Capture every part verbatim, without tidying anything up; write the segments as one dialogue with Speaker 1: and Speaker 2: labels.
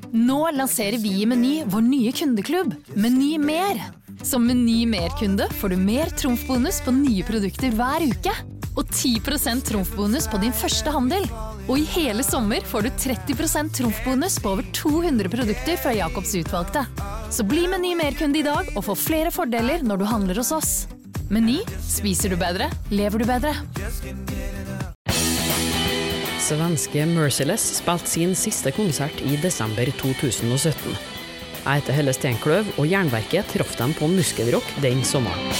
Speaker 1: Nå lanserer vi i Meny vår nye kundeklubb, Meny Mer. Som Meny Mer-kunde får du mer trumfbonus på nye produkter hver uke. Og ti prosent trumfbonus på din første handel. Og i hele sommer får du tretti prosent trumfbonus på over to hundre produkter fra Jakobs utvalgte. Så bli Meny Mer-kunde i dag og få flere fordeler når du handler hos oss. Meny, spiser du bedre, lever du bedre.
Speaker 2: Svenske Merciless spilte sin siste konsert i desember to tusen og sytten. Jeg heter Helle Stenkløv, og Jernverket traff dem på Muskelrock den sommeren.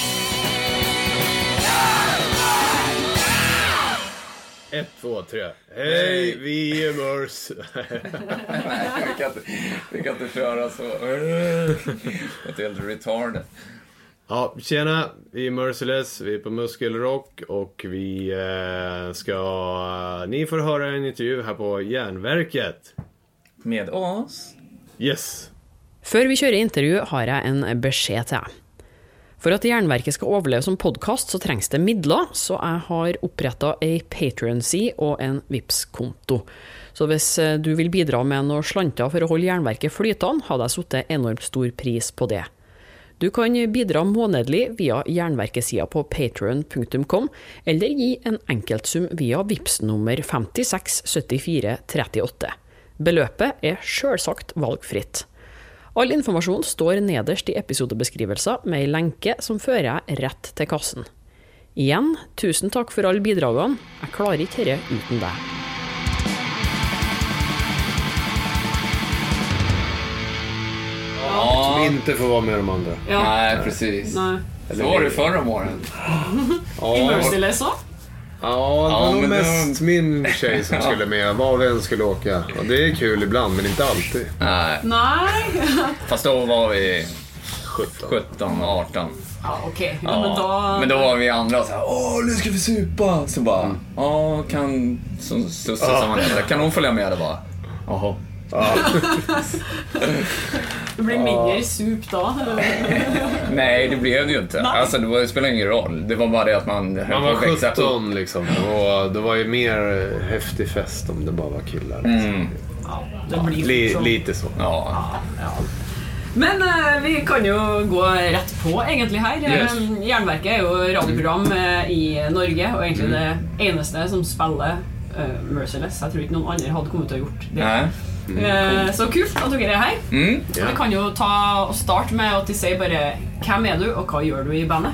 Speaker 3: Ett, två, tre. Hej, vi är Mörs.
Speaker 4: vi, kan inte, vi kan inte köra så. Det är helt retarded.
Speaker 3: Ja, tjena, vi är Merciless, vi är på Muskelrock och vi eh, ska... Ni får höra en intervju här på Jernverket.
Speaker 4: Med oss?
Speaker 3: Yes.
Speaker 2: Før vi kjører intervju har jeg en beskjed til deg. For at Jernverket skal overleve som podcast så trengs det midler, så jeg har opprettet en Patreon-side og en Vipps-konto. Så hvis du vil bidra med noe slanter for å holde Jernverket flytende, hadde jeg satt enormt stor pris på det. Du kan bidra månedlig via Jernverkesida på patreon punktum com, eller gi en enkeltsum via Vipps-nummer fem seks syv fire tre åtte. Beløpet er selvsagt valgfritt. All informasjon står nederst i episodebeskrivelser med en lenke som fører jeg rett til kassen. Igjen, tusen takk for alle bidragene. Jeg klarer ikke dette uten deg.
Speaker 3: Ja. Som inte får vara med de andra.
Speaker 4: Ja. Nej, precis. Nej. Så var det förra morgonen.
Speaker 2: Ja. I Merciless så?
Speaker 3: Ja, det var ja, nog mest det... min tjej som skulle med. Var vi än skulle åka. Och det är kul ibland, men inte alltid.
Speaker 4: Nej.
Speaker 2: Nej.
Speaker 4: Fast då var vi sjutton arton.
Speaker 2: Ja, okej. Okay.
Speaker 4: Ja,
Speaker 2: men, då...
Speaker 4: men då var vi andra så här, åh, nu ska vi supa. Så bara, mm. ja, kan... Så stussar ja. Samman där. Kan hon följa med det bara? Jaha. Ja.
Speaker 2: Det blir mindre sup då.
Speaker 4: Nej, det blev det ju inte. Nej. Alltså det, var, det spelar ingen roll. Det var bara det att man
Speaker 3: Man var sjutton liksom. Och det var ju mer häftig fest om det bara var killar liksom. Mm.
Speaker 2: Ja, det blir
Speaker 3: Li, lite så.
Speaker 4: Ja.
Speaker 2: Ja, ja. Men uh, vi kan ju gå rätt på egentligen här. Yes. Jernverket är ju radioprogram uh, i Norge och egentligen mm. det enaste som spelar uh, Merciless. Jag tror inte någon annan hade kommit att gjort det.
Speaker 4: Nej.
Speaker 2: Mm. Uh, så kul att du är här.
Speaker 4: Mm.
Speaker 2: Så vi kan ju ta och starta med att säga bara vem är du och vad gör du i bandet?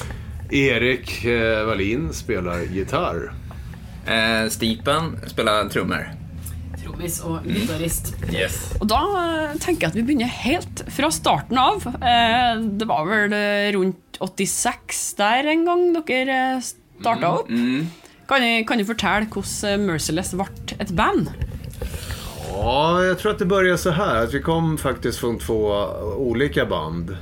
Speaker 3: Erik eh, Wallin spelar gitarr.
Speaker 4: Eh, Stipen spelar trummor.
Speaker 2: Trummis och gitarrist.
Speaker 4: Mm. Yes.
Speaker 2: Och då uh, tänker jag att vi börjar helt från starten av. Uh, det var väl uh, runt åttiosex där en gång dere startade upp.
Speaker 4: Mm. Mm.
Speaker 2: Kan ni kan ni fortælle hvordan Merciless vart ett band?
Speaker 3: Ja, jag tror att det började så här att vi kom faktiskt från två olika band.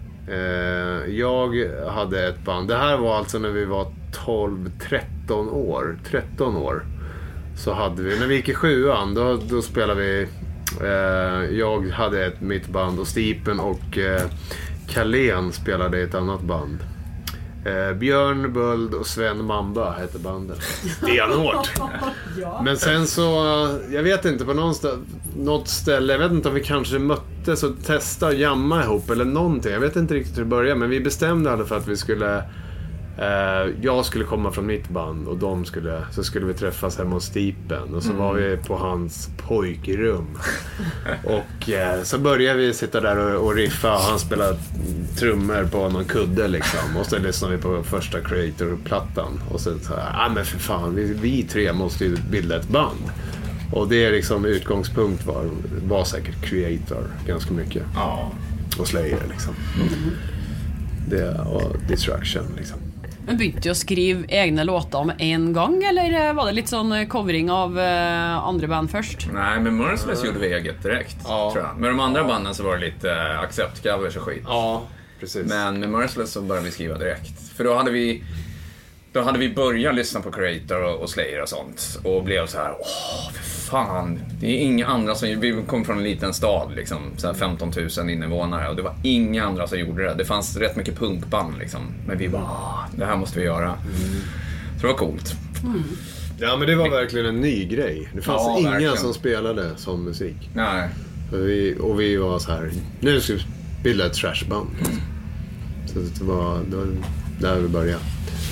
Speaker 3: Eh, jag hade ett band. Det här var alltså när vi var tolv tretton år. tretton år. Så hade vi, när vi gick i sjuan, då, då spelade vi, eh, jag hade ett mitt band och Stipen och eh, Kalén spelade ett annat band. Eh, Björn Böld och Sven Mamba hette bandet. Stenhårt. Ja. Men sen så, jag vet inte, på någon stä- något ställe, jag vet inte om vi kanske möttes och testade jamma ihop eller någonting. Jag vet inte riktigt hur det började, men vi bestämde alla för att vi skulle eh, jag skulle komma från mitt band och de skulle, så skulle vi träffas hemma hos Stipen och så mm. var vi på hans pojkrum och eh, så började vi sitta där och, och riffa och han spelade trummor på någon kudde liksom och så lyssnade vi på första Creator-plattan och sen så ja ah, men för fan, vi, vi tre måste ju bilda ett band. Och det är liksom utgångspunkt var, var säkert Creator ganska mycket.
Speaker 4: Ja.
Speaker 3: Och Slayer liksom. Mm. Det, och Destruction liksom.
Speaker 2: Men begynte du att skriva egna låtar med en gång eller var det lite sån covering av uh, andra band först?
Speaker 4: Nej, men Merciless gjorde vi eget direkt, ja. Tror jag. Med de andra banden så var det lite uh, accept-covers och skit.
Speaker 3: Ja, precis.
Speaker 4: Men med Merciless så började vi skriva direkt. För då hade vi Då hade vi börjat lyssna på Creator och, och Slayer och sånt och blev så här, åh, för fan, det är inga andra som, vi kom från en liten stad liksom, så här femton tusen invånare och det var inga andra som gjorde det. Det fanns rätt mycket punkband liksom, men vi bara, det här måste vi göra. Mm. Så det var coolt.
Speaker 3: Mm. Ja, men det var verkligen en ny grej. Det fanns ja, inga verkligen. Som spelade som musik.
Speaker 4: Nej.
Speaker 3: Vi, och vi var så här, nu ska vi bilda ett trashband. Så det var, det var där vi började.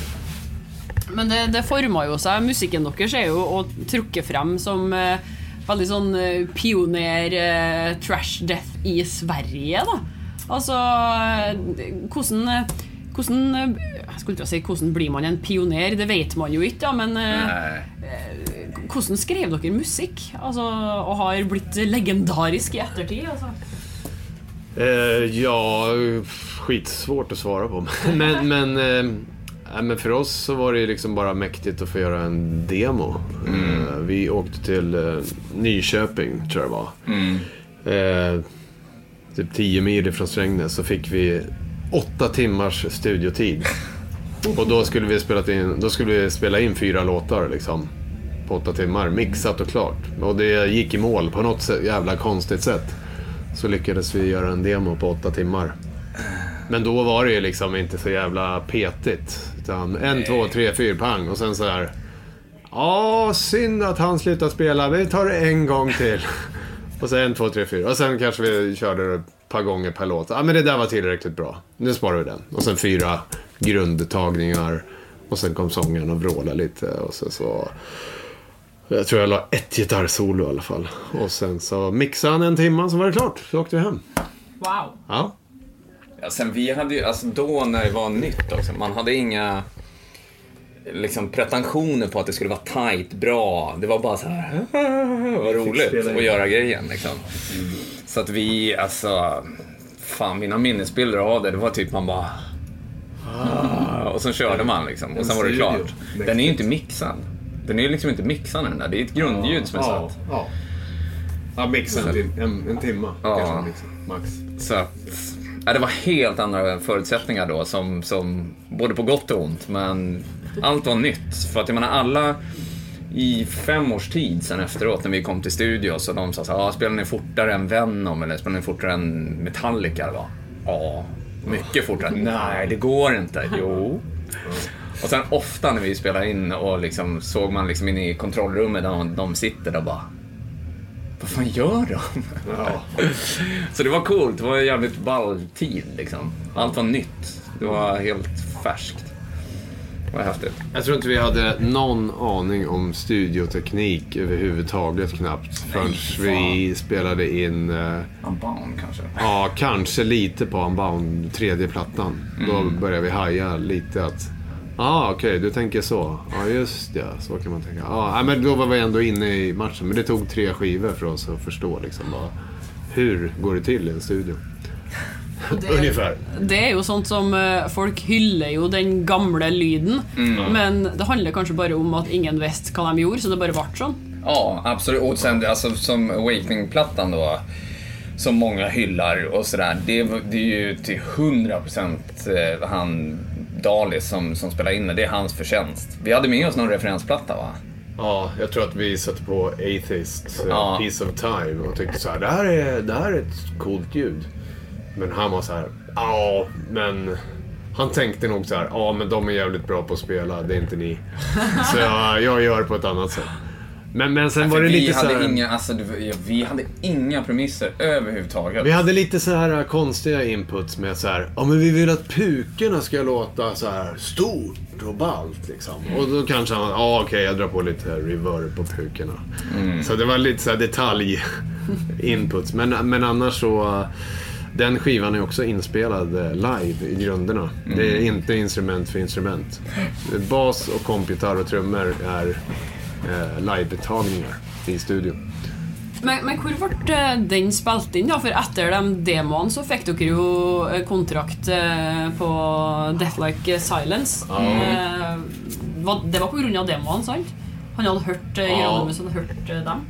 Speaker 2: Men det, det formar jo seg. Musikken deres er jo å trukke frem som eh, veldig sånn eh, pioner eh, trash death i Sverige, da. Altså, eh, hvordan, eh, hvordan eh, jeg skulle ikke si hvordan blir man en pioner, det vet man jo ikke, da, men eh, eh, hvordan skrev dere musikk? Altså, og har blitt legendarisk i ettertid, altså?
Speaker 3: Eh, ja, skitsvårt att svara på. Men, men, eh, men för oss så var det liksom bara mäktigt att få göra en demo. Mm. Eh, vi åkte till eh, Nyköping, tror jag det var. Mm. Eh, typ tio mil från Strängnäs, så fick vi åtta timmars studiotid. Och då skulle vi spela in, då skulle vi spela in fyra låtar liksom, på åtta timmar, mixat och klart. Och det gick i mål på något jävla konstigt sätt. Så lyckades vi göra en demo på åtta timmar. Men då var det ju liksom inte så jävla petigt. Utan en, två, tre, fyra, pang. Och sen så här. Ja, synd att han slutade spela. Vi tar det en gång till. Och sen en, två, tre, fyra. Och sen kanske vi körde det ett par gånger per låt. Ja, men det där var tillräckligt bra. Nu sparar vi den. Och sen fyra grundtagningar. Och sen kom sången och vråla lite. Och så så... Jag tror jag la ett gitarrsolo i alla fall. Och sen så mixade han en timme, så var det klart. Så åkte vi hem.
Speaker 2: Wow.
Speaker 3: Ja.
Speaker 4: Ja, sen vi hade ju, alltså då när det var nytt också, man hade inga liksom pretensioner på att det skulle vara tight, bra. Det var bara så här, vad roligt att göra grejen liksom. Mm. Så att vi, alltså, fan, mina minnesbilder av det, det var typ man bara ah, och sen körde man liksom, och sen var det klart. Den är ju inte mixad. Den är ju liksom inte mixad den där. Det är ett grundljud som är
Speaker 3: ja,
Speaker 4: satt.
Speaker 3: Ja, ja. Mixad en, en, en timme.
Speaker 4: Ja.
Speaker 3: Kanske mixad, max.
Speaker 4: Så att, ja, det var helt andra förutsättningar då, som, som både på gott och ont. Men allt var nytt. För att jag menar, alla i fem års tid sen efteråt när vi kom till studio, så de sa så här, ah, spelar ni fortare än Venom eller spelar ni fortare än Metallica? Va? Ja, mycket fortare. Nej, det går inte. Jo. Och sen ofta när vi spelar in och liksom såg man liksom in i kontrollrummet där de, de sitter där och bara, vad fan gör de? Ja. Så det var coolt, det var en jävligt ball tid liksom. Allt var nytt, det var helt färskt. Det var häftigt.
Speaker 3: Jag tror inte vi hade någon aning om studioteknik överhuvudtaget knappt förrän vi spelade in uh,
Speaker 4: Unbound kanske.
Speaker 3: Ja, kanske lite på Unbound, tredje plattan. Mm. Då började vi haja lite att ja, ah, okej, okay, du tänker så. Ja, ah, just det, så kan man tänka. Ja, ah, men då var vi ändå inne i matchen. Men det tog tre skivor för oss att förstå liksom bara, hur går det till i en studio? Det, ungefär.
Speaker 2: Det är ju sånt som folk hyllar ju den gamla lyden. Mm. Men det handlar kanske bara om att ingen visste vad de gjorde, så det bara vart sån.
Speaker 4: Ja, absolut. Och sen alltså, som Awakening-plattan då, som många hyllar och sådär, det, det är ju till hundra procent han Dalis som, som spelar in det. Det är hans förtjänst. Vi hade med oss någon referensplatta, va?
Speaker 3: Ja, jag tror att vi satte på Atheist, ja. Piece of Time, och tyckte så här, det här är, det här är ett coolt ljud. Men han var så här, ja, men han tänkte nog så här, ja, men de är jävligt bra på att spela, det är inte ni. Så jag, jag gör på ett annat sätt. Men, men sen ja, var det lite så här,
Speaker 4: inga, alltså, vi hade inga premisser överhuvudtaget.
Speaker 3: Vi hade lite så här konstiga inputs med så här, ja, men vi vill att pukorna ska låta så här stort och ballt liksom. Och då kanske han, ja, okej, okay, jag drar på lite reverb på pukorna. Mm. Så det var lite så här detalj inputs, men men annars så den skivan är också inspelad live i grunderna. Mm. Det är inte instrument för instrument. Bas och kompgitarr och trummor är eh, live-betagningar i studion.
Speaker 2: Men, men hur vart den spalt in då? För efter den demon så fick du ju kontrakt på Death Like Silence. Mm. Det var på grund av demon, sant? Han hade hört Hieronymus, hade hört dem.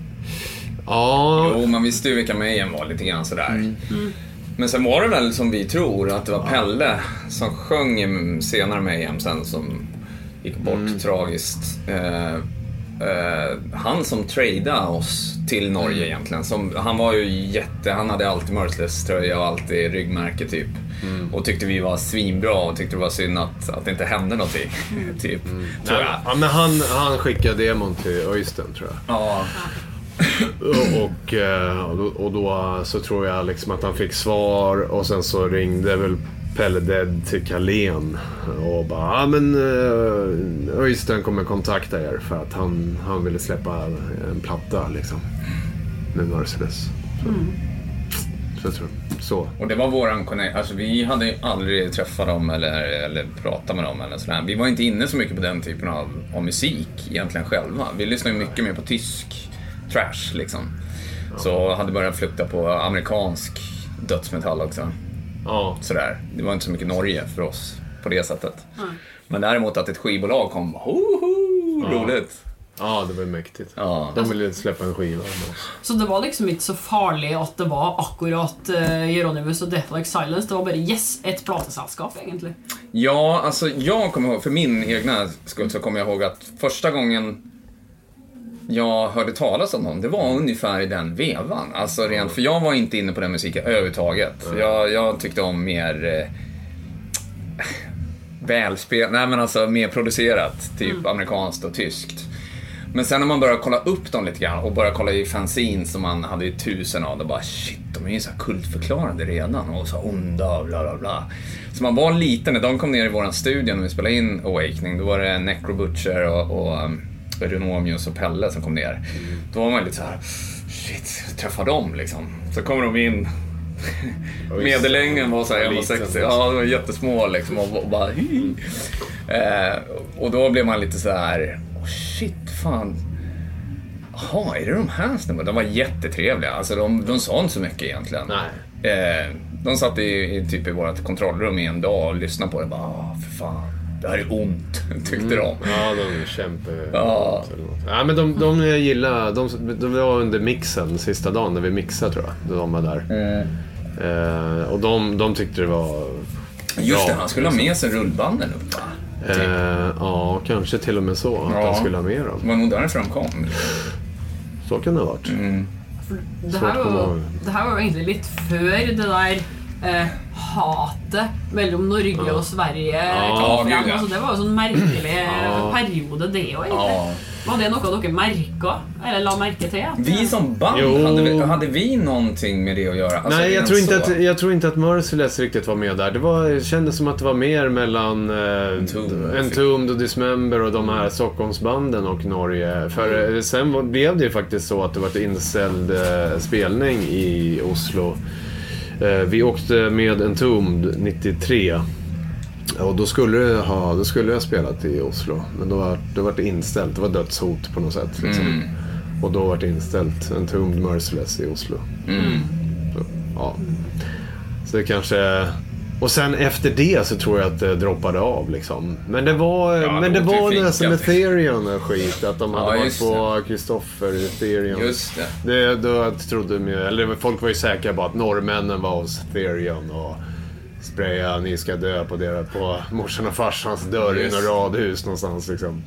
Speaker 3: Ja.
Speaker 4: Jo, man visste ju vilka Mayhem var lite grann sådär. Mm. Mm. Men sen var det väl som vi tror att det var Pelle som sjöng senare Mayhem sen som gick bort mm. tragiskt. Eh, eh, han som tradade oss till Norge mm. egentligen. Som, han var ju jätte, han hade alltid Merciless-tröja och alltid ryggmärke typ. Mm. Och tyckte vi var svinbra och tyckte det var synd att, att det inte hände någonting. typ,
Speaker 3: mm. tror jag. Ja, men han, han skickade demon till Öystein, tror jag.
Speaker 4: Ja.
Speaker 3: och, och, och då så tror jag liksom att han fick svar och sen så ringde väl Pelle Dead till Carlén och bara, ja men uh, Öystein kommer kontakta er för att han, han ville släppa en platta liksom med Merciless. Så, mm. så jag tror så.
Speaker 4: Och det var våran connect, alltså vi hade ju aldrig träffat dem eller, eller pratat med dem eller sådär. Vi var inte inne så mycket på den typen av, av musik egentligen själva. Vi lyssnade mycket mer på tysk trash liksom. Ja. Så hade börjat flukta på amerikansk dödsmetall också. Ja. Sådär. Det var inte så mycket Norge för oss på det sättet. Mm. Men däremot att ett skivbolag kom, hoho, ja. roligt.
Speaker 3: Ja, det var mäktigt.
Speaker 4: Ja.
Speaker 3: De ville släppa en skiva.
Speaker 5: Så det var liksom inte så farligt att det var akkurat uh, Euronymous och Death Like Silence. Det var bara yes, ett platesällskap egentligen.
Speaker 4: Ja, alltså jag kommer ihåg, för min egna skull så kommer jag ihåg att första gången jag hörde talas om dem, det var ungefär i den vevan. Alltså rent, för jag var inte inne på den musiken överhuvudtaget. Jag, jag tyckte om mer eh, välspel, nej men alltså mer producerat, typ mm. amerikanskt och tyskt. Men sen när man börjar kolla upp dem lite grann och börjar kolla i fanzine som man hade ju tusen av, då bara shit, de är ju så här kultförklarande redan och så onda och bla bla bla. Så man var liten när de kom ner i våran studio när vi spelade in Awakening, då var det Necro Butcher och, och um, Renomius och Pelle som kom ner. Mm. Då var man lite så här, shit, träffa dem liksom. Så kommer de in. Medellängden var så här ett sextio. Ja, de var jättesmå liksom och, och bara eh, och då blev man lite så här, oh shit, fan. Jaha, är det de här snubbarna? De var jättetrevliga. Alltså de, de sa inte så mycket egentligen. Nej. Eh, de satt i, i typ i vårt kontrollrum i en dag och lyssnade på det. Bara, ah, för fan. Det här är ont, tyckte mm. de.
Speaker 3: Ja, de är kämpe...
Speaker 4: Ja.
Speaker 3: Ja, men de, de gillar... De, de var under mixen sista dagen när vi mixade, tror jag. De var där. Mm. Eh, och de, de tyckte det var...
Speaker 4: Just det, han skulle ha med sig rullbanden upp, va?
Speaker 3: Eh, ja, kanske till och med så. Att ja. han skulle ha med dem.
Speaker 4: Det var nog därför de kom.
Speaker 3: Så kan det ha varit.
Speaker 4: Mm.
Speaker 5: Det här var, det här var egentligen lite för det där... Eh, hatet mellan Norge ja. och Sverige
Speaker 4: ja,
Speaker 5: ja, alltså, det var en sån märklig ja. period det och ja. Var det något dere märka eller la märke till? Att...
Speaker 4: Vi som band, hade vi, hade vi någonting med det att göra? Alltså,
Speaker 3: nej, jag tror, inte att, jag tror inte att Merciless riktigt var med där. Det, var, det kändes som att det var mer mellan eh, Entombed och Dismember och de här Stockholmsbanden och Norge. För mm. sen var, blev det ju faktiskt så att det var en inställd eh, spelning i Oslo. Vi åkte med Entombed nittiotre och då skulle, det ha, då skulle jag spelat i Oslo, men då var, då var det inställt. Det var dödshot på något sätt liksom. mm. Och då var det inställt Entombed Merciless i Oslo.
Speaker 4: mm.
Speaker 3: Så, ja. Så det kanske... Och sen efter det så tror jag att det droppade av liksom. Men det var, ja, men det var nästan Ethereum och skit. Att de hade ja, varit på Kristoffer Ethereum.
Speaker 4: Just det.
Speaker 3: det då trodde de ju, eller folk var ju säkra på att norrmännen var hos Ethereum och spraya ni ska dö på deras, på morsan och farsans dörr i något radhus någonstans liksom.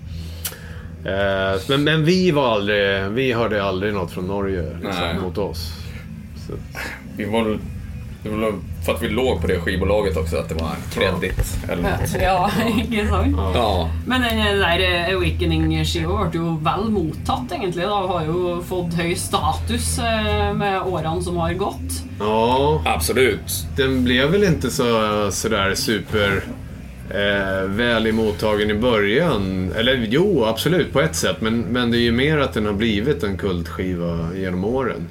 Speaker 3: Eh, men, men vi var aldrig, vi hörde aldrig något från Norge liksom, mot oss. Så.
Speaker 4: Vi var Det var för att vi låg på det skivbolaget också, att det var en kredit eller något.
Speaker 5: Ja, inte sant.
Speaker 4: Ja.
Speaker 5: Men den där Awakening-skiva var ju väl mottatt egentligen. Det har ju fått hög status med åren som har gått.
Speaker 3: Ja,
Speaker 4: absolut.
Speaker 3: Den blev väl inte så, så där super eh, väl i mottagen i början. Eller jo, absolut på ett sätt. Men, men det är ju mer att den har blivit en kultskiva genom åren.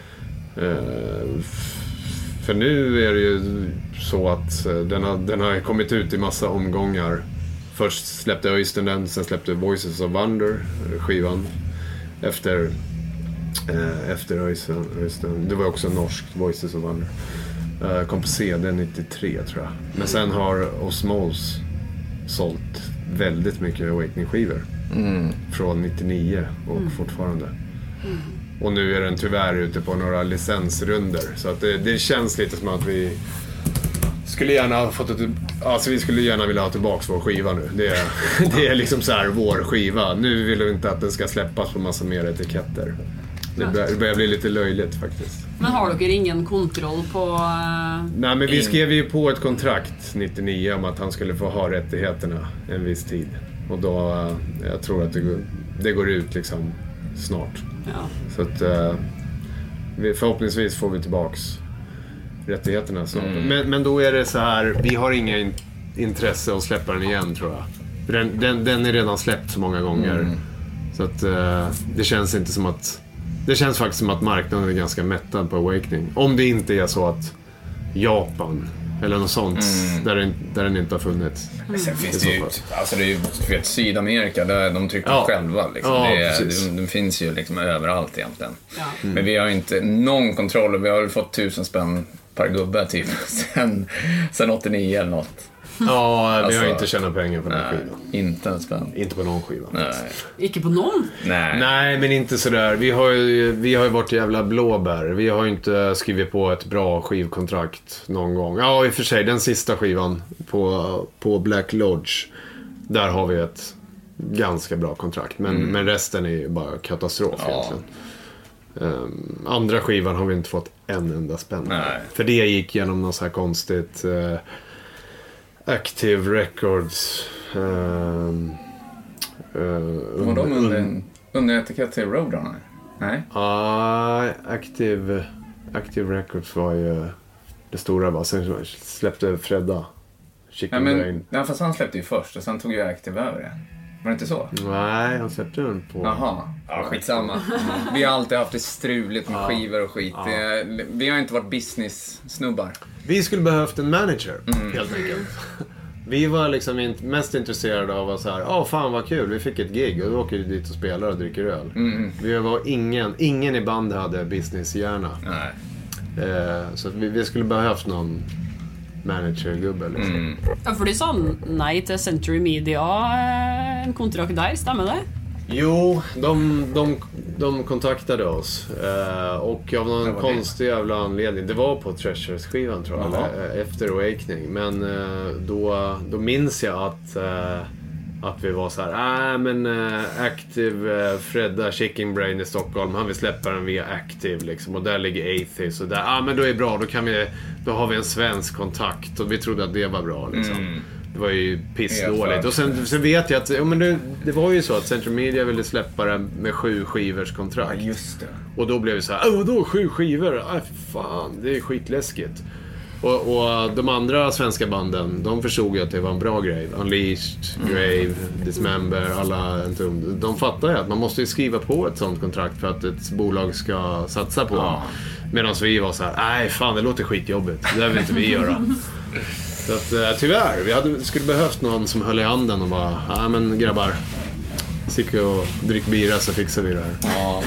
Speaker 3: Eh, För nu är det ju så att den har, den har kommit ut i massa omgångar. Först släppte Öystein den, sen släppte Voices of Wonder skivan. Efter, eh, efter Öystein. Det var också norskt, Voices of Wonder. Eh, kom på C D nittiotre tror jag. Men sen har Osmose sålt väldigt mycket Awakening-skivor. Mm. Från nittionio och mm. fortfarande. Mm. Och nu är den tyvärr ute på några licensrunder. Så att det, det känns lite som att vi skulle gärna ha fått ett, alltså vi skulle gärna vilja ha tillbaka vår skiva nu. Det är, det är liksom så här vår skiva. Nu vill vi inte att den ska släppas på massa mer etiketter. Det börjar, det börjar bli lite löjligt faktiskt.
Speaker 5: Men har du ingen kontroll på... Uh,
Speaker 3: Nej, men vi skrev ju på ett kontrakt nittionio om att han skulle få ha rättigheterna en viss tid. Och då, uh, jag tror att det går, det går ut liksom snart.
Speaker 5: Ja.
Speaker 3: Så att uh, vi, förhoppningsvis får vi tillbaks rättigheterna. Så. Mm. Men, men då är det så här, vi har inga in, intresse att släppa den igen, tror jag. Den, den, den är redan släppt så många gånger. Mm. Så att uh, det känns inte som att... Det känns faktiskt som att marknaden är ganska mättad på Awakening. Om det inte är så att Japan eller något sånt mm. där, den, där den inte har funnits.
Speaker 4: Mm. Sen finns det ju, alltså det är ju vet, Sydamerika, där de trycker ja. själva. Liksom. Ja, det, är, det, det finns ju liksom överallt egentligen. Ja. Mm. Men vi har inte någon kontroll. Vi har väl fått tusen spänn per gubbe typ sen, sen åttionio eller något.
Speaker 3: Ja, vi
Speaker 4: alltså,
Speaker 3: har inte tjänat pengar på den här skivan.
Speaker 4: Inte en spänn.
Speaker 3: Inte på någon skiva.
Speaker 4: Nej.
Speaker 5: Inte på någon?
Speaker 3: Nej. Nej, men inte sådär. Vi har ju, vi har ju varit jävla blåbär. Vi har ju inte skrivit på ett bra skivkontrakt någon gång. Ja, i och för sig, den sista skivan på, på Black Lodge, där har vi ett ganska bra kontrakt. Men, mm. men resten är ju bara katastrof ja. egentligen. Um, andra skivan har vi inte fått en enda spänn.
Speaker 4: Nej.
Speaker 3: För det gick genom något så här konstigt... Uh, Active Records uh, uh,
Speaker 4: var de under, under etikett till Roadrunner? Nej?
Speaker 3: Ja, uh, Active, Active Records var ju det stora. Va? Sen släppte Fredda Chicken
Speaker 4: ja, men,
Speaker 3: Brain.
Speaker 4: Ja, fast han släppte ju först och sen tog ju Active över det. Var det inte så?
Speaker 3: Nej, han släppte den på...
Speaker 4: Jaha, ja, skitsamma. Vi har alltid haft det struligt med ja. skivor och skit. Ja. Det, vi har inte varit business-snubbar.
Speaker 3: Vi skulle behövt en manager,
Speaker 4: mm.
Speaker 3: helt enkelt. Vi var liksom inte mest intresserade av att så här, åh fan vad kul, vi fick ett gig och då åker vi dit och spelar och dricker öl.
Speaker 4: Mm.
Speaker 3: Vi var ingen, ingen i bandet hade businesshjärna.
Speaker 4: Nej.
Speaker 3: Eh, så vi, vi skulle behövt någon managergubbe liksom.
Speaker 5: Mm. Ja, för du sa nej till Century Media, en kontrakt där, stämmer det?
Speaker 3: Jo, de, de, de kontaktade oss eh, och av någon konstig jävla anledning, det var på Treasures-skivan tror jag, eller, efter Awakening, men eh, då, då minns jag att, eh, att vi var så här, äh, men eh, Active eh, Fredda Chicken Brain i Stockholm, han vill släppa den via Active liksom, och där ligger Atheist och där, ah, men då är det bra, då, kan vi, då har vi en svensk kontakt och vi trodde att det var bra liksom. Mm. Det var ju pissdåligt. Och sen, sen vet jag att ja, men det, det var ju så att Central Media ville släppa den med sju skivers kontrakt.
Speaker 4: Ja, just det.
Speaker 3: Och då blev det så här, åh då sju skivor? Aj, fan, det är skitläskigt. Och, och de andra svenska banden, de förstod ju att det var en bra grej. Unleashed, Grave, Dismember, alla Entombed. De fattar ju att man måste ju skriva på ett sånt kontrakt för att ett bolag ska satsa på. Ja. Medan vi var så här, nej fan, det låter skitjobbigt. Det vill inte vi göra. Så att, uh, tyvärr, vi hade, skulle behövt någon som höll i handen och bara, ja ah, men grabbar, sick och drick bira så fixar vi det här.
Speaker 4: Ja.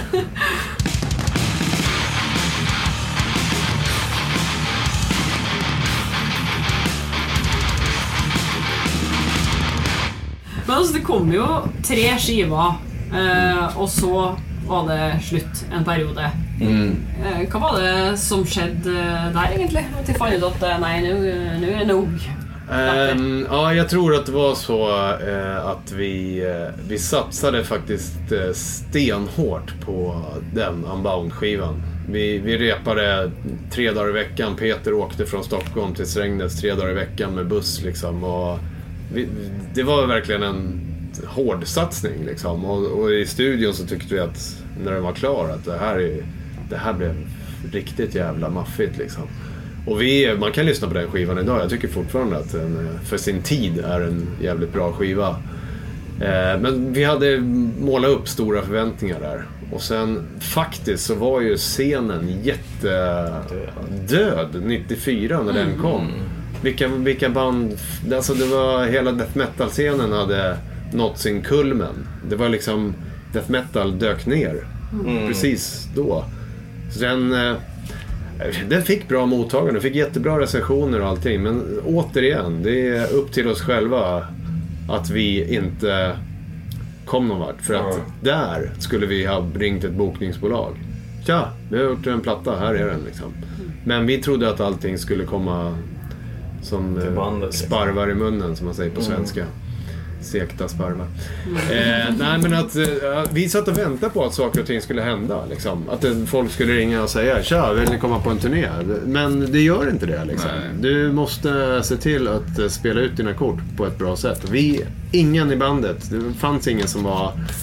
Speaker 5: Men alltså, det kom ju tre skivor eh, och så var det slut en period.
Speaker 3: Mm.
Speaker 5: Eh, vad var det som skedde där egentligen? Att jag fann ut att nej, nu, nu är det nog.
Speaker 3: Um, ja, jag tror att det var så uh, att vi, uh, vi satsade faktiskt uh, stenhårt på den Unbound-skivan. Vi, vi repade tre dagar i veckan. Peter åkte från Stockholm till Strängnäs tre dagar i veckan med buss liksom, och vi, det var verkligen en hård satsning liksom. och, och i studion så tyckte vi att när den var klar att det här, är, det här blev riktigt jävla maffigt liksom. Och vi, man kan lyssna på den skivan idag. Jag tycker fortfarande att den för sin tid är en jävligt bra skiva. Eh, men vi hade målat upp stora förväntningar där. Och sen faktiskt så var ju scenen jättedöd nittiofyra när den kom. Vilka, vilka band, alltså det var hela death metal-scenen hade nått sin kulmen. Det var liksom, death metal dök ner mm. precis då. Så den, den fick bra mottagande, fick jättebra recensioner och allting. Men återigen, det är upp till oss själva att vi inte kom någon vart. För att där skulle vi ha ringt ett bokningsbolag. Tja, vi har gjort en platta, här är den liksom. Men vi trodde att allting skulle komma som bandet, sparvar i munnen, som man säger på svenska. Mm. Sekta sparvar. Eh, nej, men att eh, vi satt och väntade på att saker och ting skulle hända liksom. Att eh, folk skulle ringa och säga, tja, vill ni komma på en turné? Men det gör inte det liksom. Du måste se till att eh, spela ut dina kort på ett bra sätt. Vi, ingen i bandet, det fanns ingen som var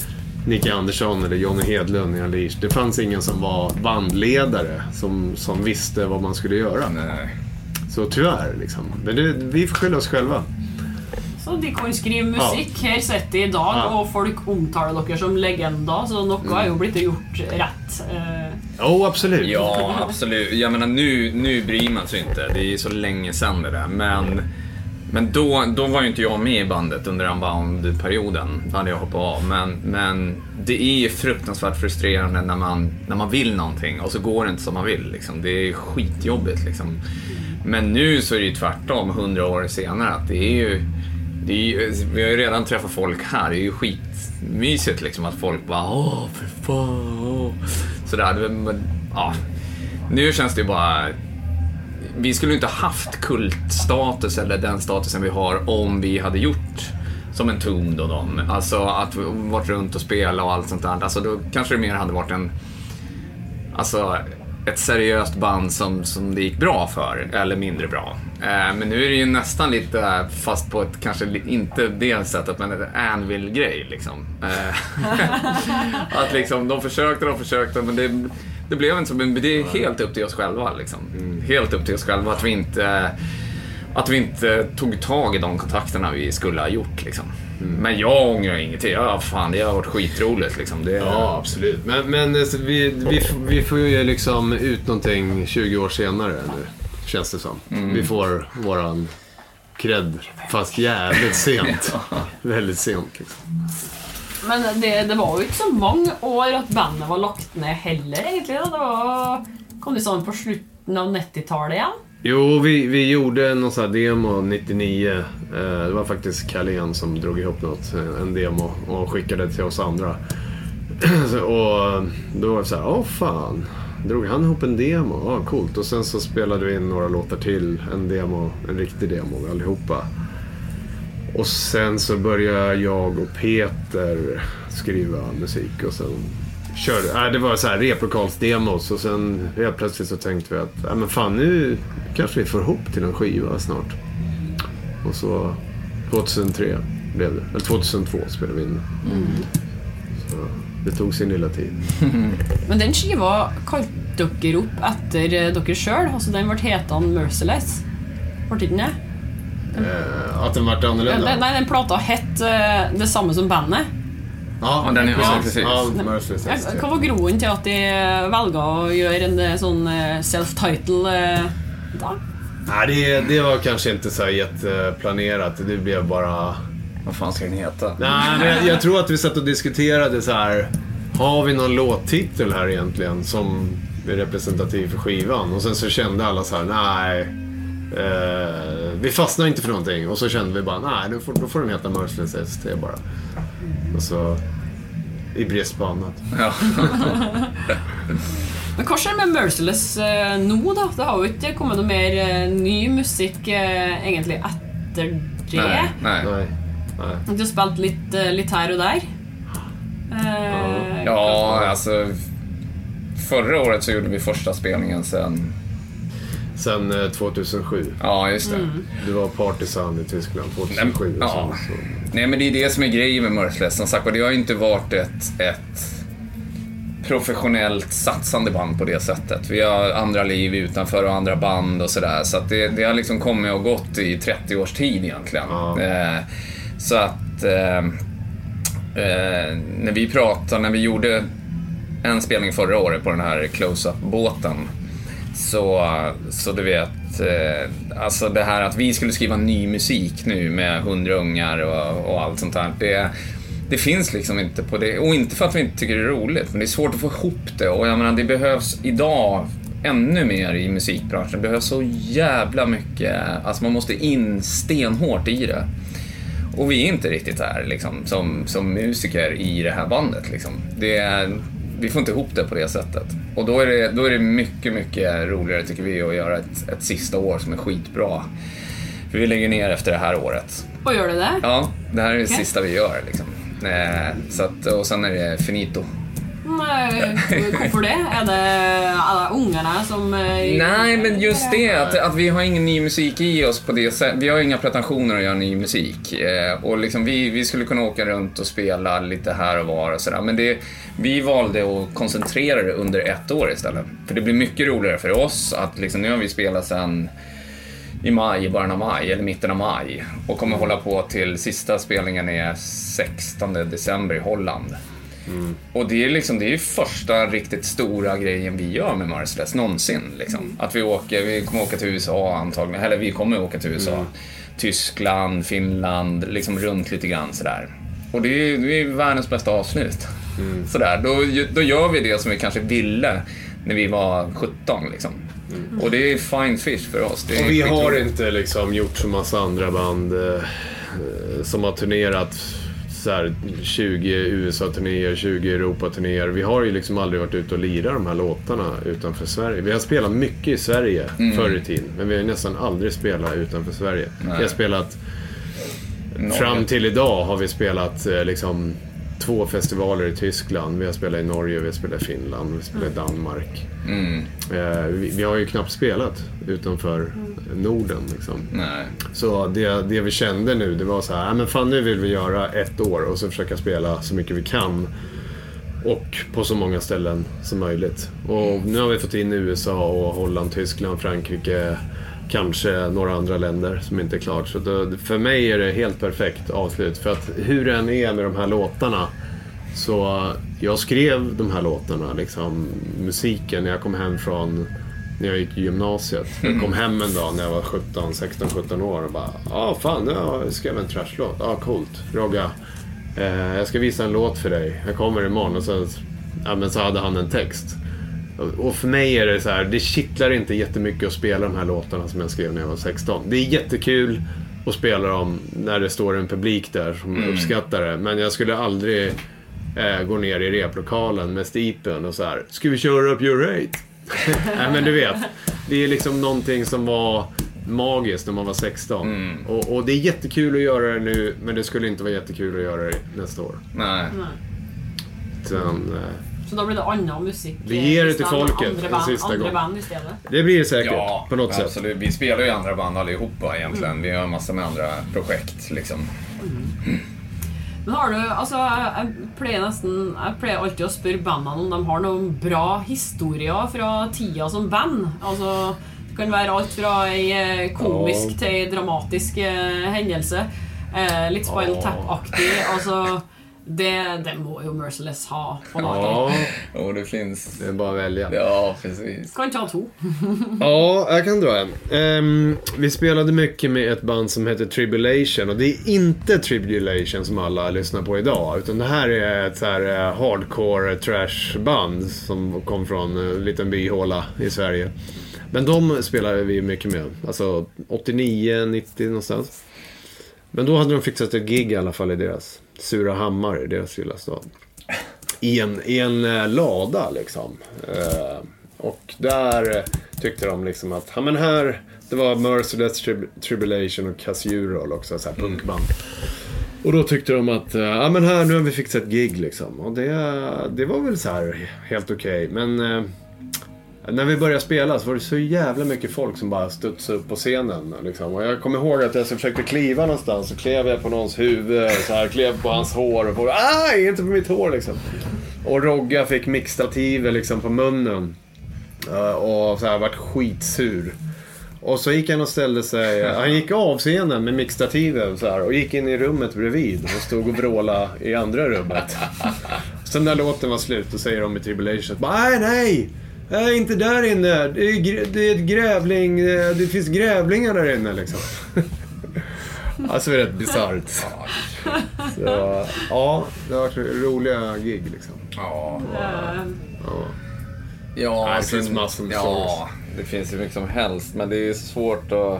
Speaker 3: Nicke Andersson eller Johnny Hedlund i Unleashed. Det fanns ingen som var bandledare som, som visste vad man skulle göra.
Speaker 4: Nej.
Speaker 3: Så tyvärr liksom. Men det, vi får skylla oss själva.
Speaker 5: Så de kan skrive musik ja. Her sett i dag ja. Og folk omtaler dere som legender. Så noe har jo blitt gjort rätt.
Speaker 3: Ja, oh, absolut.
Speaker 4: Ja, absolut. Jag menar, nu, nu bryr man sig inte. Det är så länge sedan det där. Men, men då, då var ju inte jag med i bandet under Unbound-perioden. Då hade jag hoppat av. Men, men det är ju fruktansvärt frustrerande när man, när man vill någonting och så går det inte som man vill. Liksom. Det är skitjobbigt. Liksom. Men nu så är det ju tvärtom, hundra år senare. Att det är ju... Det är ju, vi har ju redan träffat folk här. Det är ju skitmysigt liksom att folk bara åh för fan åh. Sådär, men, ja. Nu känns det ju bara, vi skulle inte haft kultstatus eller den statusen vi har om vi hade gjort som en Tombed och dem. Alltså att varit runt och spela och allt sånt där. Alltså då kanske det mer hade varit en, alltså ett seriöst band som, som det gick bra för, eller mindre bra. Eh, men nu är det ju nästan lite, fast på ett kanske inte det sättet, men ett Anvil-grej liksom. Eh, att liksom, de försökte, de försökte, men det, det blev inte så, men det är helt upp till oss själva liksom. Mm. Helt upp till oss själva att vi inte, att vi inte tog tag i de kontakterna vi skulle ha gjort liksom. Mm. Men jag ångrar ingenting. Ja, fan, det har varit skitroligt liksom. Det är...
Speaker 3: Ja, absolut. Men, men vi, vi, vi får ju liksom ut någonting tjugo år senare nu, känns det som. Mm. Vi får våran cred, fast jävligt sent. Väldigt sent liksom.
Speaker 5: Men det, det var ju inte så många år att bandet var lagt ner heller egentligen. Det var, kom det sån på slutet av nittiotalet igen?
Speaker 3: Jo, vi, vi gjorde någon sån här demo nittionio. Det var faktiskt Carlén som drog ihop något, en demo och skickade till oss andra. Och då var det så här, åh fan, drog han ihop en demo? Ja, coolt. Och sen så spelade vi in några låtar till, en demo, en riktig demo allihopa. Och sen så började jag och Peter skriva musik och sen körde, nej, det var så här replokalsdemos och sen helt plötsligt så tänkte vi att ja, men fan, nu kanske vi får ihop till en skiva snart. Och så tjugohundratre blev det, eller tjugohundratvå spelade vi in. Mm. Så det tog sin lilla tid.
Speaker 5: Men den skiva kallade dere upp efter dere själv, alltså den vart hetan Merciless. Vart inte det?
Speaker 3: Eh, att den vart annorlunda?
Speaker 5: Ja, nej, den plata hett uh, det samma som bandet.
Speaker 3: Ja,
Speaker 4: den är
Speaker 3: precis.
Speaker 4: Ja, precis.
Speaker 3: Ja, Merciless.
Speaker 5: Hva var grunnen til at de valgte å gjøre en sån self-title da?
Speaker 3: Nej, det, det var kanske inte så jätteplanerat. Det blev bara...
Speaker 4: Vad fan ska den heta?
Speaker 3: Nej, men jag, jag tror att vi satt och diskuterade så här. Har vi någon låttitel här egentligen som är representativ för skivan? Och sen så kände alla så här, nej... Eh, vi fastnar inte för någonting. Och så kände vi bara, nej, då får, då får den heta Merciless S T bara. Och så i brist på annat.
Speaker 4: Ja.
Speaker 5: Men hva skjer med Merciless eh, nå da? Det har jo ikke kommet noe mer eh, ny musikk eh, egentlig etter det.
Speaker 4: Nej, nej.
Speaker 3: Nej, nej.
Speaker 5: Du har spelt litt, eh, litt her og der. Eh,
Speaker 4: Ja, alltså förra året så gjorde vi första spelningen sen.
Speaker 3: Sen eh, tjugohundrasju.
Speaker 4: Ja, just det.
Speaker 5: Mm.
Speaker 3: Du var partisan i Tyskland tjugohundrasju.
Speaker 4: Nej,
Speaker 3: och
Speaker 4: ja.
Speaker 3: sen, så.
Speaker 4: Nej, men det är det som är grejen med Merciless. Som sagt, och det har inte varit ett, ett professionellt satsande band på det sättet. Vi har andra liv utanför och andra band och sådär. Så att det, det har liksom kommit och gått i trettio års tid egentligen.
Speaker 3: Ja.
Speaker 4: Eh, så att eh, eh, när vi pratade, när vi gjorde en spelning förra året på den här close-up-båten, så, så du vet, eh, alltså det här att vi skulle skriva ny musik nu med hundra ungar och, och allt sånt här, det, det finns liksom inte på det. Och inte för att vi inte tycker det är roligt, men det är svårt att få ihop det. Och jag menar, det behövs idag ännu mer i musikbranschen. Det behövs så jävla mycket, alltså man måste in stenhårt i det. Och vi är inte riktigt här liksom, som, som musiker i det här bandet liksom. Det är, vi får inte ihop det på det sättet. Och då är det, då är det mycket, mycket roligare tycker vi att göra ett, ett sista år som är skitbra. För vi lägger ner efter det här året.
Speaker 5: Och gör det där?
Speaker 4: Ja, det här är det
Speaker 5: Okay.
Speaker 4: sista vi gör liksom. Eh, så att, och sen är det finito.
Speaker 5: Nej, varför det? Är det alla ungarna som...
Speaker 4: Nej, men just det att, att vi har ingen ny musik i oss på det sättet. Vi har inga pretensioner att göra ny musik. Eh, och liksom vi, vi skulle kunna åka runt och spela lite här och var och sådär. Men det, vi valde att koncentrera det under ett år istället. För det blir mycket roligare för oss att liksom, nu har vi spelat sedan i maj, i början av maj eller mitten av maj. Och kommer hålla på till sista spelningen är sextonde december i Holland. Mm. Och det är liksom det är första riktigt stora grejen vi gör med Merciless någonsin liksom. Mm. Att vi åker, vi kommer åka till U S A antagligen, eller vi kommer åka till U S A, mm. Tyskland, Finland, liksom runt lite grann sådär. Och det är, det är världens bästa avslut. Mm. Sådär, då, då gör vi det som vi kanske ville när vi var sjutton liksom. Mm. Och det är fine fish för oss. Det är
Speaker 3: och vi har inte liksom gjort så massa andra band eh, som har turnerat så här, tjugo U S A-turnéer, tjugo Europa-turnéer. Vi har ju liksom aldrig varit ute och lirat de här låtarna utanför Sverige. Vi har spelat mycket i Sverige mm. förr i tiden, men vi har nästan aldrig spelat utanför Sverige. Nej. Vi har spelat Norge. Fram till idag har vi spelat eh, liksom två festivaler i Tyskland. Vi har spelat i Norge, vi har spelat i Finland, vi har spelat i Danmark. Mm. Eh, vi, vi har ju knappt spelat utanför mm. Norden liksom.
Speaker 4: Nej.
Speaker 3: Så det, det vi kände nu, det var så här, men fan nu vill vi göra ett år och så försöka spela så mycket vi kan och på så många ställen som möjligt. Och nu har vi fått in U S A och Holland, Tyskland, Frankrike, kanske några andra länder som inte är klart. Så det, för mig är det helt perfekt avslut. För att hur det än är med de här låtarna, så jag skrev de här låtarna, liksom musiken, när jag kom hem från, när jag gick i gymnasiet. Jag kom hem en dag när jag var sjutton, sexton, sjutton år och bara, ja ah, fan, jag skrev en trashlåt. Ja, ah, coolt. Rogga, eh, jag ska visa en låt för dig. Jag kommer imorgon. Och så, ja, men så hade han en text. Och för mig är det så här, det kittlar inte jättemycket att spela de här låtarna som jag skrev när jag var sexton. Det är jättekul att spela dem när det står en publik där som mm. uppskattar det. Men jag skulle aldrig eh, gå ner i replokalen med stipen och så här, ska vi köra upp your rate? Nej, men du vet, det är liksom någonting som var magiskt när man var sexton. Mm. Och, och det är jättekul att göra det nu, men det skulle inte vara jättekul att göra det nästa år.
Speaker 4: Nej.
Speaker 3: Sen... Eh,
Speaker 5: så då blir det annan musik.
Speaker 3: Vi ger det till folket
Speaker 5: andra band,
Speaker 3: sista
Speaker 5: andra
Speaker 3: gång.
Speaker 5: band istället.
Speaker 3: Det blir det säkert,
Speaker 4: ja,
Speaker 3: på något sätt.
Speaker 4: Absolut. Vi spelar ju andra band allihopa egentligen. Mm. Vi har massor med andra projekt liksom.
Speaker 5: Mm. Men har du, alltså jag plejer nästan, jag plejer alltid att spyrra banden om de har någon bra historia från tiden som band. Alltså det kan vara allt från en komisk ja. till dramatisk händelse. Eh, lite Spinal ja. Tap-aktig, alltså Det, det må ju Merciless ha på lager.
Speaker 4: Ja, och det finns.
Speaker 3: Det är bara att välja.
Speaker 4: Ja, precis.
Speaker 5: Ska inte ha två.
Speaker 3: Ja, jag kan dra en. Um, vi spelade mycket med ett band som heter Tribulation. Och det är inte Tribulation som alla lyssnar på idag. Utan det här är ett så här hardcore trash band som kom från en liten byhåla i Sverige. Men de spelade vi mycket med. Alltså åttionio nittio någonstans. Men då hade de fixat ett gig i alla fall i deras Surahammar, i deras lilla stad. I en, i en uh, lada liksom. Uh, och där uh, tyckte de liksom att, ja men här, det var Merciless, Trib- Tribulation och Casural också, så här mm. punkband. Och då tyckte de att, uh, ja men här, nu har vi fixat ett gig liksom. Och det, det var väl så här helt okej. Okay. Men uh, när vi började spela så var det så jävla mycket folk som bara studsade upp på scenen liksom. Och jag kommer ihåg att jag så försökte kliva någonstans, så klev jag på någons huvud så här, klev på hans hår och på, aj, inte på mitt hår liksom. Och Rogga fick mixstativet liksom på munnen och så här vart skitsur. Och så gick han och ställde sig, han gick av scenen med mixstativet så här, och gick in i rummet bredvid och stod och vråla i andra rummet. Sen när låten var slut och säger de i Tribulation, nej nej, nej, inte där inne. Det är, det är ett grävling. Det finns grävlingar där inne liksom. Alltså det är rätt bizarrt. Så, ja, det har varit roliga gig liksom.
Speaker 4: Ja.
Speaker 3: Ja.
Speaker 4: Ja,
Speaker 3: det finns massor med
Speaker 4: ja, det finns ju mycket som helst, men det är svårt att...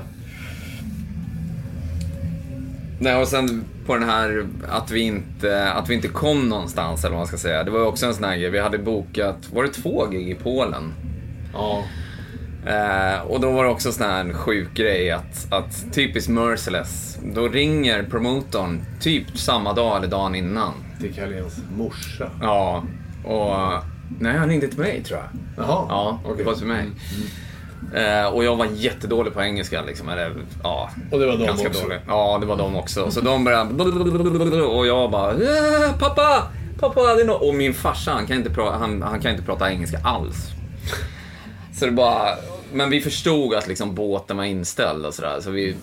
Speaker 4: Nej, och sen på den här att vi inte att vi inte kom någonstans, eller vad man ska säga. Det var ju också en sån här grej. Vi hade bokat, var det två gig i Polen?
Speaker 3: Ja.
Speaker 4: Eh, och då var det också en sån här sjuk grej att, att typiskt Merciless, då ringer promotorn typ samma dag eller dagen innan
Speaker 3: till Carléns morsa.
Speaker 4: Ja. Och nej, han ringde till mig tror jag.
Speaker 3: Jaha.
Speaker 4: Ja,
Speaker 3: okej.
Speaker 4: det var till mig. Mm. Eh, och jag var jättedålig på engelska liksom. Eller, ja,
Speaker 3: Och det var de
Speaker 4: ganska
Speaker 3: också.
Speaker 4: dålig. Ja, det var de också. Så de började... Och jag bara... Eh, pappa! Pappa! Det är no-. Och min farsa, han kan, inte prata, han, han kan inte prata engelska alls. Så det bara... Men vi förstod att liksom båten var inställd och sådär. Så vi...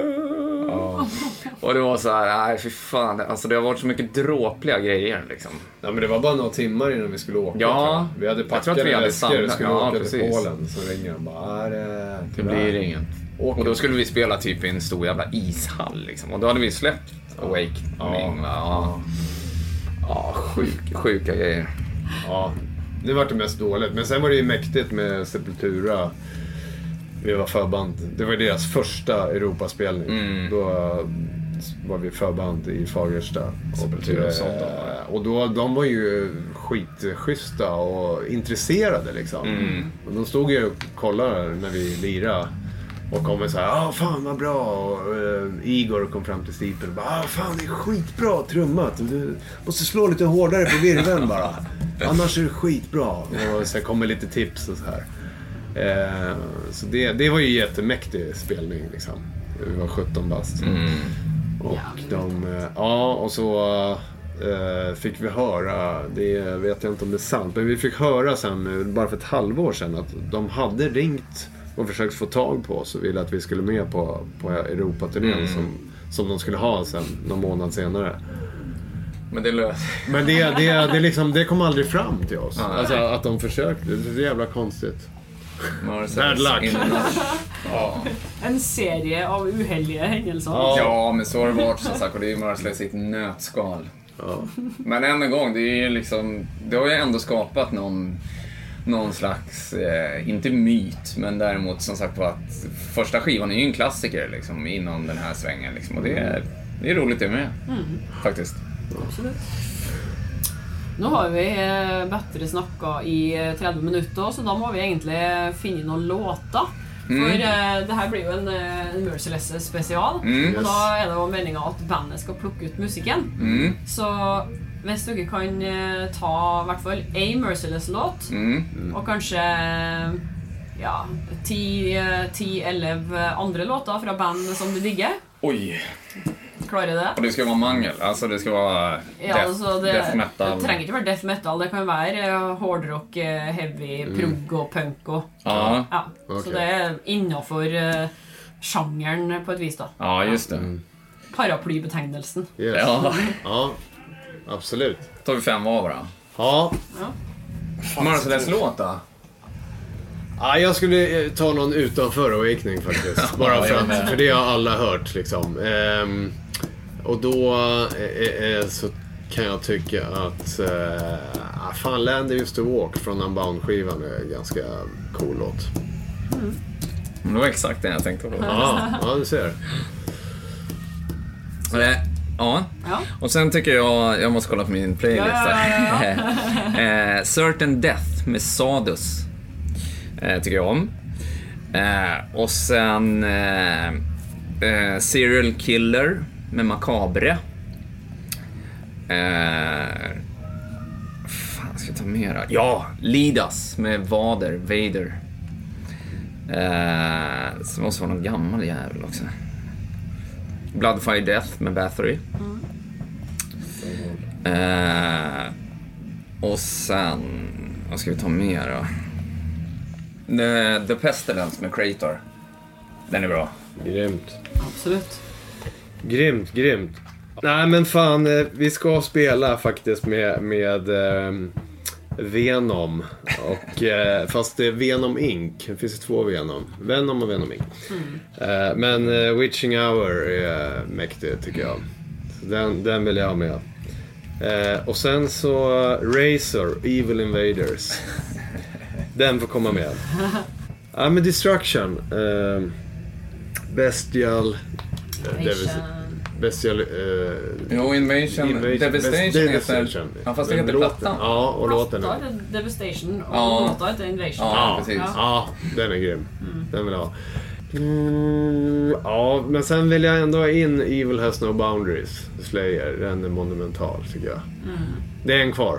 Speaker 4: Ja. Och det var så här, nej för fan. Alltså det har varit så mycket dråpliga grejer liksom.
Speaker 3: Ja, men det var bara några timmar innan vi skulle åka.
Speaker 4: Ja,
Speaker 3: vi hade
Speaker 4: jag tror
Speaker 3: packat
Speaker 4: att vi hade
Speaker 3: väskor och
Speaker 4: samlat.
Speaker 3: skulle
Speaker 4: Ja,
Speaker 3: åka
Speaker 4: precis.
Speaker 3: till Polen. Så ringer de bara, det,
Speaker 4: Det blir inget.
Speaker 3: Åker.
Speaker 4: Och då skulle vi spela typ i en stor jävla ishall liksom. Och då hade vi släppt Awakening. Ja, ja. Ja, sjuk, sjuka grejer.
Speaker 3: Ja, det var det mest dåligt. Men sen var det ju mäktigt med Sepultura. Vi var förband. Det var deras första Europaspelning.
Speaker 4: Mm.
Speaker 3: Då var vi förband i Fagersta.
Speaker 4: Sepultura
Speaker 3: och,
Speaker 4: sånt då.
Speaker 3: eh, och då, de var ju skitschyssta och intresserade liksom.
Speaker 4: Mm.
Speaker 3: Och de stod ju och kollade när vi lirade. Och kom så här, ah fan vad bra. Och uh, Igor kom fram till Stipen och bara, ah fan det är skitbra trummat. Du måste slå lite hårdare på virveln bara. Annars är det skitbra. Och sen kommer lite tips och så här. Uh, så det, det var ju jättemäktig spelning liksom. Vi var sjutton bast.
Speaker 4: Mm.
Speaker 3: Och de, uh, ja och så uh, fick vi höra, det vet jag inte om det är sant, men vi fick höra sen, bara för ett halvår sedan, att de hade ringt och försökt få tag på oss och ville att vi skulle med på, på Europaturnén mm. som, som de skulle ha sen någon månad senare.
Speaker 4: Men det lös.
Speaker 3: Men det, det, det, liksom, det kom aldrig fram till oss.
Speaker 4: Ah,
Speaker 3: alltså att de försökte, det är så jävla konstigt. Bad luck.
Speaker 4: Ja.
Speaker 5: En serie av uhelliga händelser.
Speaker 3: Ja.
Speaker 4: Ja, men så har det varit som sagt. Och det är ju Merciless i ett nötskal.
Speaker 3: Ja.
Speaker 4: Men än en gång, det är ju liksom, det har ju ändå skapat någon någon slags, eh, inte myt, men däremot som sagt på att första skivan är ju en klassiker liksom, inom den här svängen liksom, och det är, det är roligt det med, mm. faktiskt.
Speaker 5: Absolut. Nu har vi eh, bättre snacka i trettio minuter, så då må vi egentligen finna någon låta. Mm. För eh, det här blir ju en, en Merciless special,
Speaker 4: mm.
Speaker 5: och då är det jo meningen att bandet ska plocka ut musiken.
Speaker 4: Mm.
Speaker 5: Så hvis dere kan eh, ta i hvert fall en Merciless-låt,
Speaker 4: mm.
Speaker 5: og kanskje ja, ti elleve andre låter fra band som du digger.
Speaker 4: Oj.
Speaker 5: Klarer det?
Speaker 4: Och det ska vara mangel, alltså det ska vara
Speaker 5: Ja,
Speaker 4: death,
Speaker 5: altså det,
Speaker 4: death metal.
Speaker 5: Det trenger ikke være death metal, det kan være eh, hårdrock, eh, heavy, prog og punk og,
Speaker 4: Ja.
Speaker 5: ja.
Speaker 3: Okay.
Speaker 5: Så det er innenfor eh, sjangeren på et vis da.
Speaker 4: Ja, just det.
Speaker 3: Mm.
Speaker 5: Paraplybetegnelsen.
Speaker 3: Yes.
Speaker 4: Ja.
Speaker 3: Ja, absolut.
Speaker 4: Tar vi fem var bara.
Speaker 3: Ja.
Speaker 5: Ja.
Speaker 4: Merciless låt då?
Speaker 3: Ja, jag skulle ta någon utanför Awakening faktiskt. Bara för att, för det har alla hört liksom. Ehm, och då eh, eh, så kan jag tycka att eh, fan, Land Used to Walk från Unbound-skivan är en ganska cool låt.
Speaker 4: Mm. Det var exakt det jag tänkte på.
Speaker 3: Ja, ja du ser.
Speaker 4: Eh, ja.
Speaker 5: Ja.
Speaker 4: Och sen tycker jag, jag måste kolla på min playlist
Speaker 5: Ja, ja, ja,
Speaker 4: eh, Certain Death med Sadus eh, tycker jag om. Eh, och sen eh, eh, Serial Killer med Macabre. Eh, fan, ska jag ta mera? Ja, Lidas med Vader, Vader. Eh, så måste vara någon gammal jävel också. Bloodfire Death med Bathory. Mm. Eh, och sen, vad ska vi ta mer då? The, The Pestilence med Creator. Den är bra.
Speaker 3: Grymt.
Speaker 5: Absolut.
Speaker 3: Grymt, grymt. Nej men fan, eh, vi ska spela faktiskt med, med eh, Venom. Och, eh, fast det är Venom Incorporated. Det finns två Venom. Venom och Venom Incorporated. Mm. Eh, men eh, Witching Hour är eh, mäktig tycker jag. Så den, den vill jag ha med. Eh, och sen så Razor, Evil Invaders. Den får komma med. Ja men Destruction. Eh, Bestial. Eh, Bestial... Eh,
Speaker 4: Jo, Invasion,
Speaker 3: Invasion
Speaker 4: Devastation,
Speaker 3: Devastation.
Speaker 4: Ja, fast det
Speaker 3: Men
Speaker 4: heter
Speaker 3: låten-
Speaker 4: plattan.
Speaker 3: Ja, och låten
Speaker 5: Plata
Speaker 3: är...
Speaker 5: heter Devastation och
Speaker 4: Ja.
Speaker 5: låta heter Invasion.
Speaker 4: Ja, precis.
Speaker 3: Ja, den är grym. Den vill jag ha. Mm, ja, men sen vill jag ändå ha in Evil Has No Boundaries, Slayer. Den är monumental tycker jag. Det är en kvar.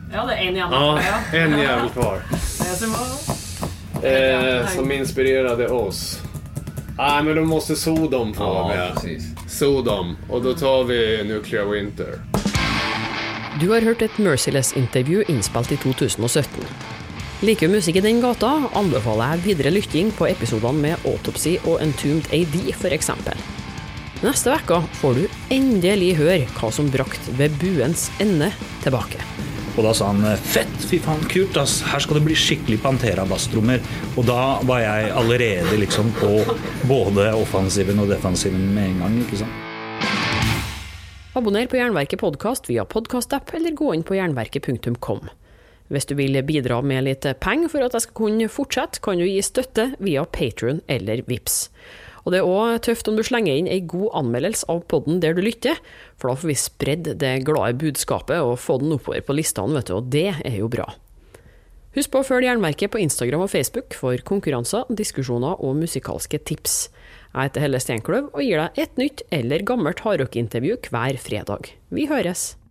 Speaker 5: Ja, det är en jävel
Speaker 3: Ja,
Speaker 5: kvar.
Speaker 3: en jävel kvar.
Speaker 5: Det som var...
Speaker 3: Eh, som inspirerade oss. Nej, men då måste Sodom få vara
Speaker 4: Ja,
Speaker 3: med.
Speaker 4: precis.
Speaker 3: Sodom. Och då tar vi Nuclear Winter.
Speaker 2: Du har hørt et Merciless-intervju innspilt i to tusen og sytten. Liker du musikk i den gata, anbefaler jeg videre lytting på episodene med Autopsy og Entombed A D for eksempel. Neste vekka får du endelig høre hva som brakt ved buens ende tilbake.
Speaker 6: Og da sa han, fett, fy faen, kult, ass. Her skal det bli skikkelig Pantera-basstrommer. Og da var jeg allerede liksom på både offensiven og defensiven med en gang, ikke sant?
Speaker 2: Abonner på Jernverket podcast via podcast-app, eller gå inn på jernverket punktum com. Hvis du vil bidra med litt penger for at jeg skal kunne fortsette, kan du gi støtte via Patreon eller Vips. Og det er også tøft om du slenger inn en god anmeldelse av podden der du lytter, for da får vi spredd det glade budskapet og få den oppover på listene, vet du, og det er jo bra. Husk på å følge Jernverket på Instagram og Facebook for konkurranser, diskusjoner og musikalske tips. Jeg heter Helle Steinkløv og gir deg et nytt eller gammelt hardrock-intervju hver fredag. Vi høres!